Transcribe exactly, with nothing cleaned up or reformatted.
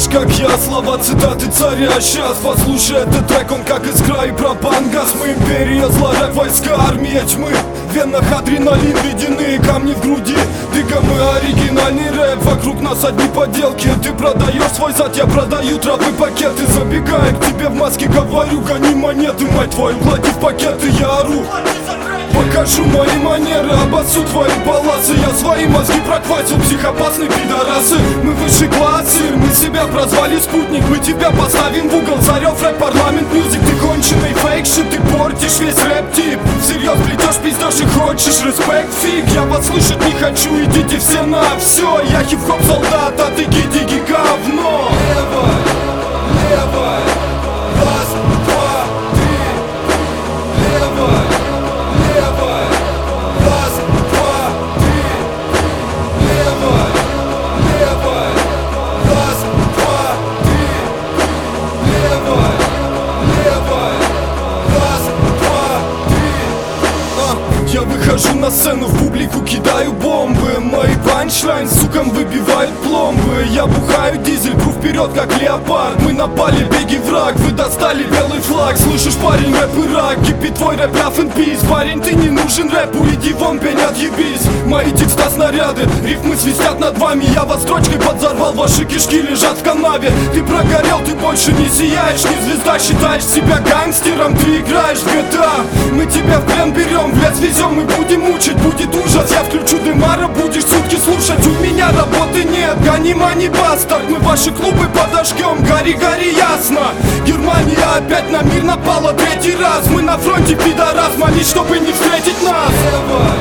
знаешь, как я, слова, цитаты царя. Сейчас послушай этот трек, он как искра и пропангаз. Мы империя зла, рэп, войска, армия тьмы. В венах адреналин, ледяные камни в груди. Дига, мы оригинальный рэп, вокруг нас одни поделки. Ты продаешь свой зад, я продаю травы пакеты. Забегая к тебе в маске, говорю, гони монеты. Мать твою, клади в пакеты, я ору. Покажу мои манеры, обоссу твои паласы. Я свои мозги прокватил, психопасные пидорасы. Мы высший классы, мы себя прозвали спутник. Мы тебя поставим в угол, зарев рэп, парламент, мюзик. Ты конченый фейк-шит, ты портишь весь рэп-тип. Всерьез плетешь, пиздешь и хочешь респект, фиг. Я вас слышать не хочу, идите все на все. Я хип-хоп солдат, а ты гиди-ги говно. Левой, левой, раз, два, три. Левой. Я выхожу на сцену, в публику кидаю бомбы. Мои панчлайн сукам выбивают пломбы. Я бухаю дизель, пру вперед как леопард. Мы напали, беги враг, вы достали белый флаг. Слышишь, парень, рэп и рак, кипит твой рэп, rough and peace. Парень, ты не нужен рэпу, иди вон, пень, отъебись. Мои текста снаряды, рифмы свистят над вами. Я вас строчкой подзорвал, ваши кишки лежат в канаве. Ты прогорел, ты больше не сияешь, не звезда. Считаешь себя гангстером, ты играешь в джи ти эй. Мы тебя в плен берем, в лес везем. Мы будем мучить, будет ужас. Я включу дымара, будешь сутки слушать. У меня работы нет, гони мани бастард. Мы ваши клубы подожгем, гори, гори, ясно. Германия опять на мир напала третий раз. Мы на фронте, пидорас, молись, чтобы не встретить нас.